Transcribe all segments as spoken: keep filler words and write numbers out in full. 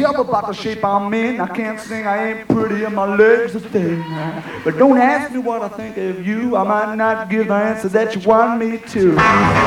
careful about the shape I'm in. I can't sing, I ain't pretty, and my legs are thin. But don't ask me what I think of you. I might not give the answer that you want me to.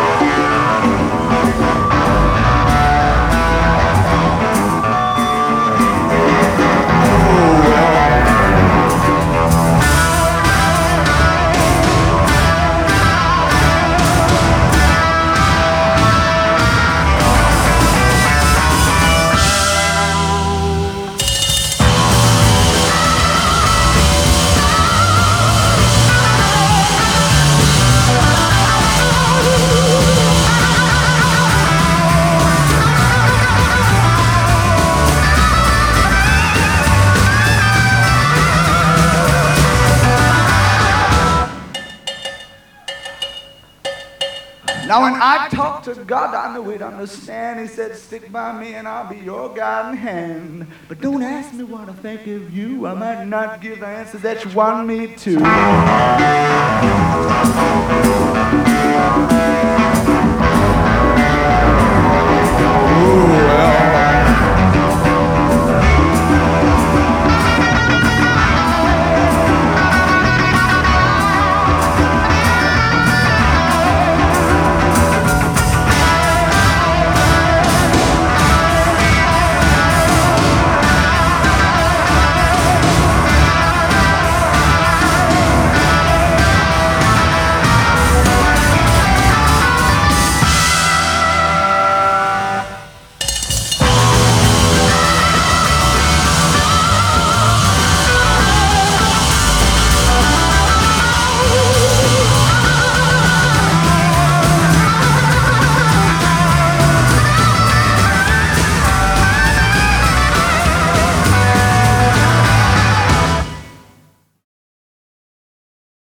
Now when I talked to God, I knew he'd understand. He said, stick by me and I'll be your guiding hand. But don't ask me what I think of you. I might not give the answer that you want me to. Ooh.